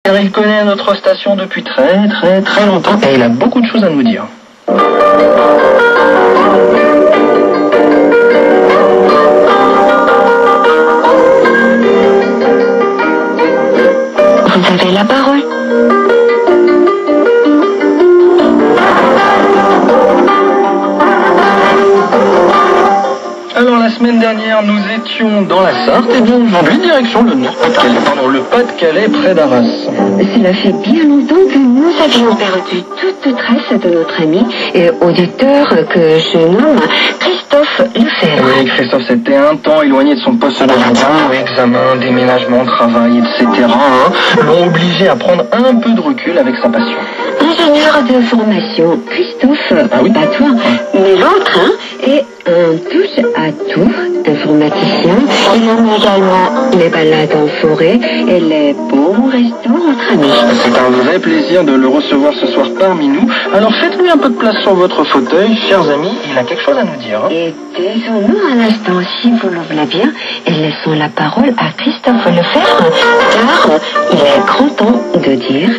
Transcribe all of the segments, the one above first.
Car il connaît notre station depuis très longtemps et il a beaucoup de choses à nous dire. Vous avez la parole. Alors la semaine dernière nous étions dans la Sarthe et bien aujourd'hui direction le Pas-de-Calais près d'Arras. Cela fait bien longtemps que nous avions perdu toute trace de notre ami et auditeur que je nomme Christophe Lefebvre. Oui, Christophe s'était un temps éloigné de son poste de travail, examen, déménagement, travail, etc. L'ont obligé à prendre un peu de recul avec sa passion. Ingénieur de formation, Christophe, pas toi, mais l'autre, est un touche-à-tout informaticien. Il aime également les balades en forêt et les bons restos entre amis. C'est un vrai plaisir de le recevoir ce soir parmi nous. Alors faites-lui un peu de place sur votre fauteuil, chers amis, il a quelque chose à nous dire. Et taisons-nous un instant, si vous le voulez bien, et laissons la parole à Christophe Lefebvre, car il est grand temps de dire...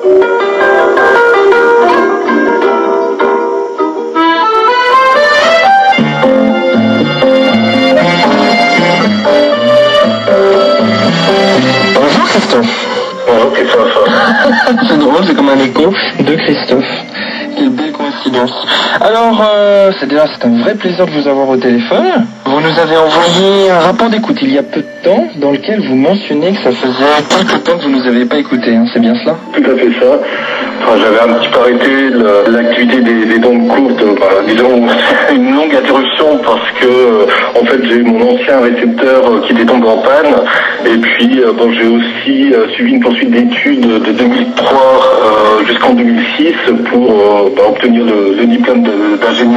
Bonjour Christophe. Bonjour Christophe. C'est drôle, c'est comme un écho de Christophe. Quelle belle coïncidence. Alors, c'est un vrai plaisir de vous avoir au téléphone. Vous nous avez envoyé un rapport d'écoute il y a peu de temps, dans lequel vous mentionnez que ça faisait quelque temps que vous nous avez pas écouté, hein, c'est bien cela? Tout à fait ça. Enfin, j'avais un petit peu arrêté l'activité des dents courtes, disons une longue interruption parce que en fait j'ai eu mon ancien récepteur qui était tombé en panne et puis j'ai aussi suivi une poursuite d'études de 2003 jusqu'en 2006 pour obtenir le diplôme d'ingénieur.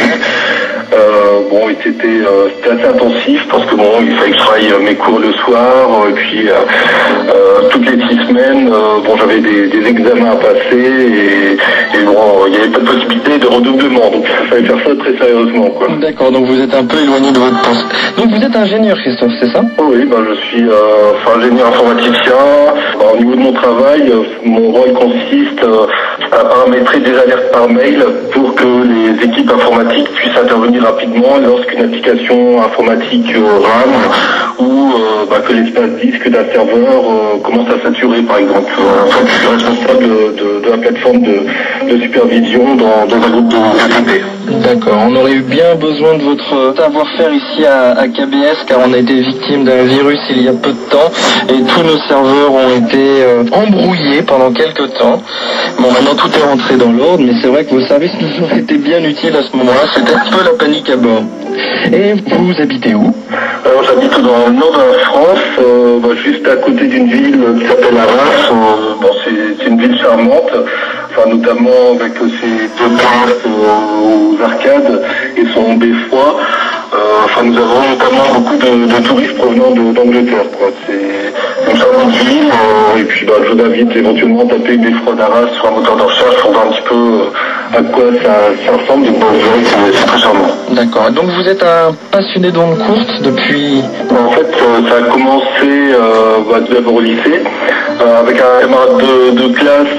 C'était assez intensif parce que il fallait que je travaille mes cours le soir et puis toutes les 6 semaines j'avais des examens à passer et il n'y avait pas de possibilité de redoublement, donc il fallait faire ça très sérieusement, quoi. D'accord, donc vous êtes un peu éloigné de votre poste. Donc vous êtes ingénieur, Christophe, c'est ça? Oui, je suis ingénieur informaticien. Au niveau de mon travail, mon rôle consiste à paramétrer des alertes par mail pour que les équipes informatiques puissent intervenir rapidement lorsqu'une application informatique rame ou que l'espace disque d'un serveur commence à saturer, par exemple. En fait, je suis responsable de la plateforme de supervision dans un groupe de VTP. D'accord, on aurait eu bien besoin de votre savoir-faire ici à KBS car on a été victime d'un virus il y a peu de temps et tous nos serveurs ont été embrouillés pendant quelques temps. Bon, maintenant tout est rentré dans l'ordre, mais c'est vrai que vos services nous ont été bien utiles à ce moment-là, c'était un peu la panique à bord. Et vous habitez où? Alors j'habite dans le nord de la France, juste à côté d'une ville qui s'appelle Arras. C'est une ville charmante, notamment avec ses deux parcs aux arcades et son beffroi. Nous avons notamment beaucoup de touristes provenant d'Angleterre, quoi. C'est une charmante ville, et puis je vous invite éventuellement à taper Beffroi d'Arras sur un moteur de recherche pour voir un petit peu à quoi ça ressemble. Donc vous verrez que c'est très charmant. D'accord, donc vous êtes un passionné d'ondes courtes depuis... En fait, ça a commencé tout d'abord au lycée, avec un camarade de classe.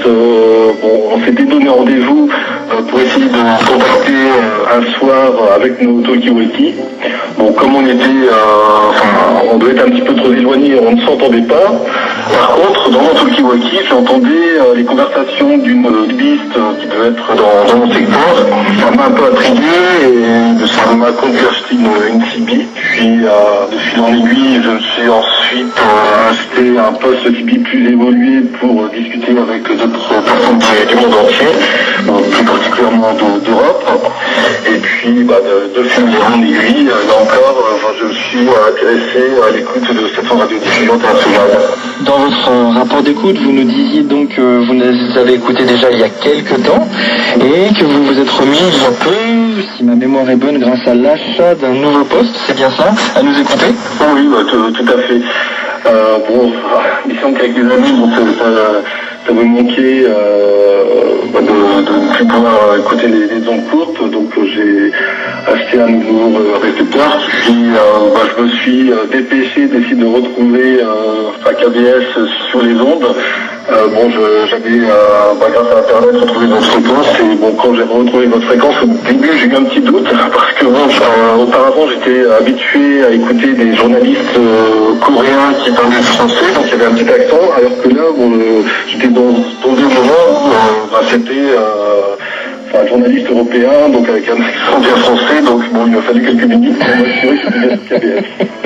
On s'était donné rendez-vous pour essayer de contacter un soir avec nos talkie-walkie. Comme on était, on devait être un petit peu trop éloigné, on ne s'entendait pas. Par contre, dans mon talkie-walkie, j'entendais les conversations d'une piste qui devait être dans mon secteur. Ça m'a un peu intrigué et ça m'a conduit à acheter une CB. Puis, de fil en aiguille, je me suis ensuite acheté un poste CB plus évolué pour discuter avec d'autres personnes du monde entier, plus particulièrement d'Europe. Et puis, de fil en aiguille, là encore, je me suis intéressé à l'écoute de cette radio-diffusion internationale. Dans votre rapport d'écoute, vous nous disiez donc que vous les avez écoutés déjà il y a quelques temps et que vous vous êtes remis il y a peu, si ma mémoire est bonne, grâce à l'achat d'un nouveau poste, c'est bien ça, à nous écouter? Oui, tout à fait. Disons qu'avec les amis, ça me manquait ne plus pouvoir écouter les ondes courtes, donc j'ai acheté un nouveau récepteur, puis je me suis dépêché d'essayer de retrouver KBS sur les ondes. J'avais, grâce à Internet, retrouvé votre fréquence, et quand j'ai retrouvé votre fréquence, au début j'ai eu un petit doute, parce que auparavant j'étais habitué à écouter des journalistes coréens qui parlaient français, donc il y avait un petit accent, alors que là, j'étais dans un moment où c'était un journaliste européen, donc avec un accent bien français, donc il m'a fallu quelques minutes pour m'assurer que c'était bien KBS.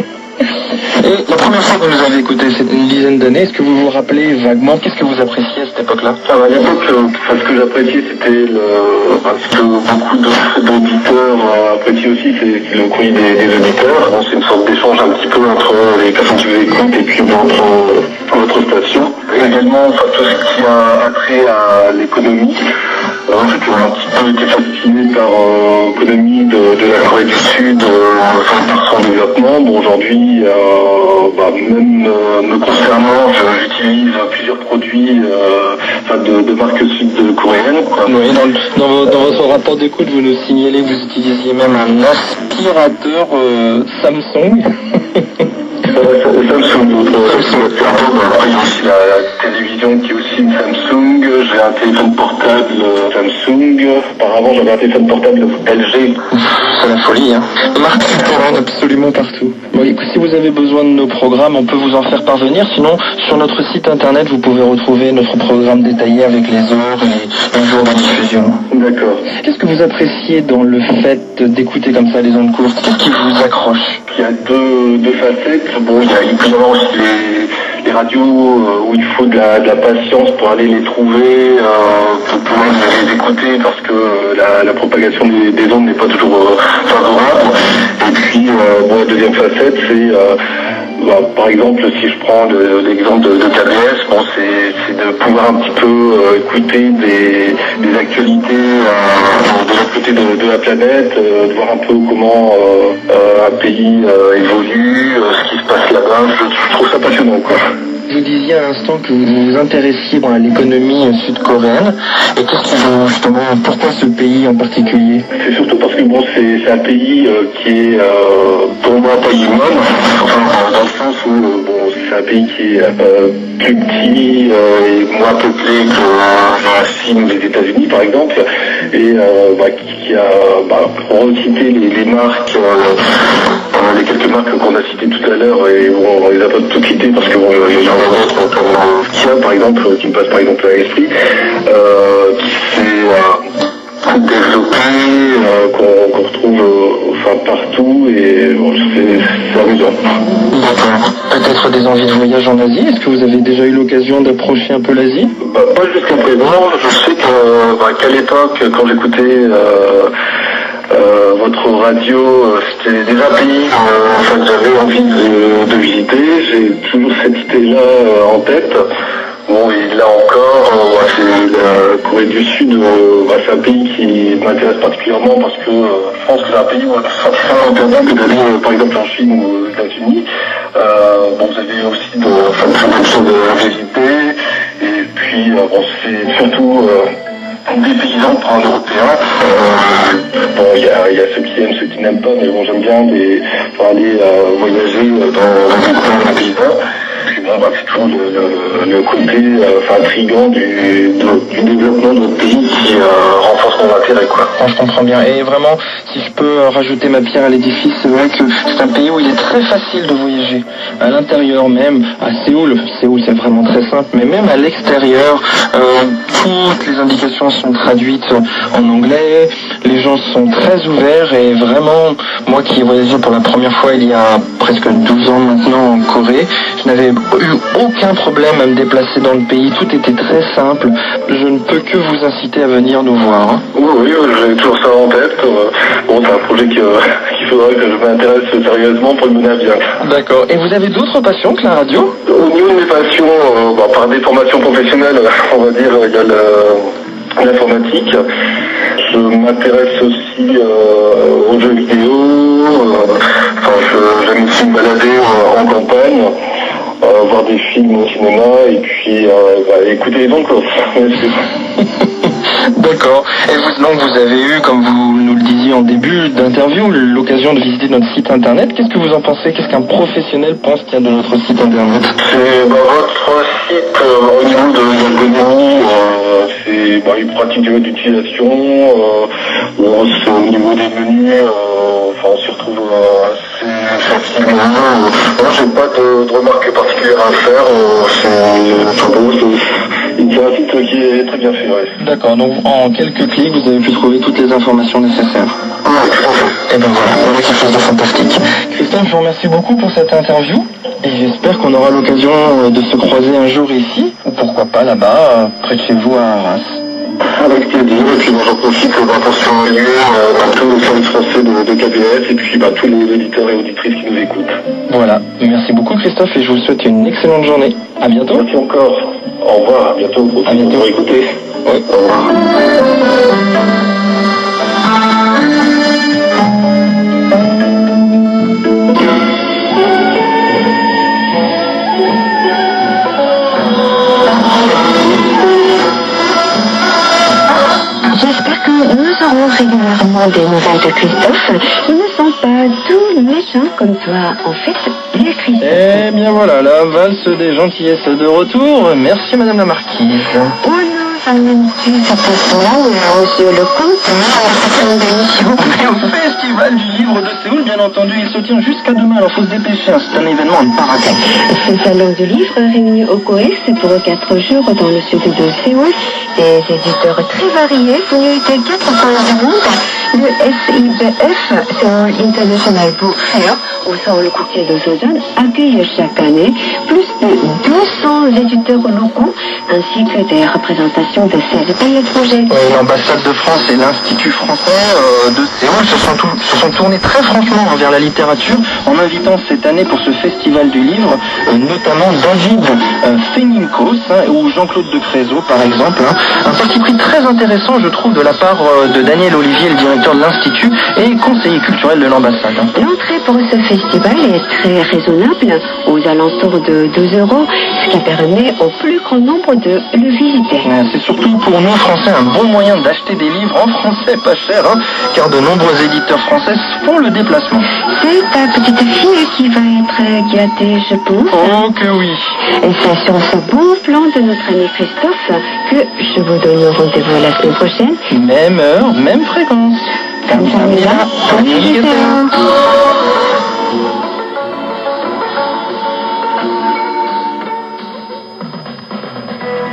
Et la première fois que vous nous avez écouté, c'était une dizaine d'années. Est-ce que vous vous rappelez vaguement, qu'est-ce que vous appréciez à cette époque-là? À l'époque, ce que j'appréciais, c'était ce que beaucoup d'auditeurs apprécient aussi, c'est le courrier des auditeurs. C'est une sorte d'échange un petit peu entre les personnes qui vous écoutent et puis votre station. Également, tout ce qui a trait à l'économie. J'ai toujours un petit peu été fasciné par l'économie de la Corée du Sud, par son développement. Aujourd'hui, même me concernant, j'utilise plusieurs produits de marques sud-coréennes. Oui, dans votre rapport d'écoute, vous nous signalez que vous utilisiez même un aspirateur Samsung. Samsung, après il y a aussi la télévision qui est aussi une Samsung, j'ai un téléphone portable Samsung, auparavant j'avais un téléphone portable LG. C'est la folie, hein. Marque qui commande absolument partout. Bon, écoute, si vous avez besoin de nos programmes, on peut vous en faire parvenir, sinon sur notre site internet vous pouvez retrouver notre programme détaillé avec les heures et les jours de diffusion. D'accord. Qu'est-ce que vous appréciez dans le fait d'écouter comme ça les ondes courtes? Qu'est-ce qui vous accroche? Il y a deux facettes. Il y a évidemment aussi les radios où il faut de la patience pour aller les trouver, pour pouvoir les écouter, parce que la propagation des ondes n'est pas toujours favorable. Et puis, la deuxième facette, c'est par exemple, si je prends l'exemple de KBS, c'est de pouvoir un petit peu écouter des actualités de l'autre côté de la planète, de voir un peu comment un pays évolue, ce qui se passe là-bas. Je trouve ça passionnant, quoi. Vous disiez à l'instant que vous vous intéressiez à l'économie sud-coréenne. Et qu'est-ce qui vous, justement, pourquoi ce pays en particulier? C'est surtout parce que c'est un pays qui est pour moi pas humain, dans le sens où c'est un pays qui est plus petit et moins peuplé que la Chine ou les États-Unis par exemple, et qui a recité les marques, les quelques marques qu'on a citées tout à l'heure, et on les a pas toutes citées parce que il y en a d'autres comme Kia par exemple, qui me passe par exemple à l'esprit, qui s'est développé, qu'on retrouve partout, et c'est amusant. D'accord. Peut-être des envies de voyage en Asie. Est-ce que vous avez déjà eu l'occasion d'approcher un peu l'Asie? Pas jusqu'à présent. Je sais qu'à l'époque, quand j'écoutais votre radio, c'était déjà un pays que j'avais envie de visiter. J'ai toujours cette idée-là en tête. Et là encore, la Corée du Sud, c'est un pays qui m'intéresse particulièrement parce que je pense que c'est un pays où c'est très intéressant que d'aller, par exemple, en Chine ou aux États-Unis. Vous avez aussi beaucoup de choses à visiter, et puis c'est surtout des paysans pour un Européen. Il y a ceux qui aiment, ceux qui n'aiment pas, mais j'aime bien aller voyager dans un paysan. Puis c'est toujours le côté intriguant du développement de notre pays qui renforce mon intérêt, quoi. Je comprends bien. Et vraiment, si je peux rajouter ma pierre à l'édifice, c'est vrai que c'est un pays où il est très facile de voyager. À l'intérieur même, à Séoul c'est vraiment très simple, mais même à l'extérieur, toutes les indications sont traduites en anglais, les gens sont très ouverts, et vraiment, moi qui ai voyagé pour la première fois il y a presque 12 ans maintenant en Corée, je n'avais eu aucun problème à me déplacer dans le pays, tout était très simple. Je ne peux que vous inciter à venir nous voir. Hein. Oui, j'ai toujours ça en tête. C'est un projet qu'il faudrait que je m'intéresse sérieusement pour le mener à bien. D'accord. Et vous avez d'autres passions que la radio? Au niveau de mes passions, par des formations professionnelles, on va dire, il y a l'informatique. Je m'intéresse aussi aux jeux vidéo. J'aime aussi me balader en campagne. Voir des films au cinéma, et puis écouter les ondes courtes. D'accord. Et donc vous avez eu, comme vous nous le disiez en début d'interview, l'occasion de visiter notre site internet. Qu'est-ce que vous en pensez? Qu'est-ce qu'un professionnel pense qu'il y a de notre site internet? C'est votre site au niveau de l'ergonomie, c'est une pratique du mode d'utilisation, c'est au niveau des menus, on s'y retrouve assez facilement. J'ai pas de remarques particulières à faire, c'est un site qui est très bien fait, ouais. D'accord, donc en quelques clics, vous avez pu trouver toutes les informations nécessaires. Ouais, tout à fait. Et ben voilà quelque chose de fantastique. Christophe, je vous remercie beaucoup pour cette interview, et j'espère qu'on aura l'occasion de se croiser un jour ici, ou pourquoi pas là-bas, près de chez vous à Arras. Avec plaisir, et puis j'en profite pour saluer tous les services français de KBS, et puis tous les auditeurs et auditrices qui nous écoutent. Voilà, merci beaucoup Christophe, et je vous souhaite une excellente journée. À bientôt. Merci encore. Au revoir, à bientôt. À bientôt. Pour écouter. Oui. Au revoir. J'espère que nous aurons régulièrement des nouvelles de Christophe. Ils ne sont pas tous méchants comme toi. En fait, les Christophe. Eh bien voilà, la valse des gentillesses de retour. Merci Madame la Marquise. Oh non, j'emmène-tu cette façon-là, monsieur le comte, à la fin de l'émission. Et au Festival du Livre de Séoul, bien entendu, il se tient jusqu'à demain, alors faut se dépêcher, c'est un événement à ne pas rater. Ce salon du livre réuni au COEX pour 4 jours dans le sud de Séoul. Des éditeurs très variés venus de 4 coins du monde. Le SIBF, Seoul International Book Fair, au Seoul Cultural de Sozon, accueille chaque année plus de 200 éditeurs locaux, ainsi que des représentations de 16 pays étrangers. Oui, l'ambassade de France et l'Institut français de Séoul se sont tournés très franchement vers la littérature en invitant cette année pour ce festival du livre notamment David Feninkos ou Jean-Claude de Crézeau par exemple. Un parti pris très intéressant je trouve de la part de Daniel Olivier, le directeur de l'Institut et conseiller culturel de l'ambassade. L'entrée pour ce festival est très raisonnable, aux alentours de 2 €, ce qui permet au plus grand nombre de le visiter. C'est surtout pour nous Français un bon moyen d'acheter des livres en français pas cher, car de nombreux éditeurs français font le déplacement. C'est ta petite fille qui va être gâtée, je pense. Oh que oui. Et c'est sur ce bon plan de notre ami Christophe que je vous donne rendez-vous la semaine prochaine. Même heure, même fréquence. Comme ça, on est là.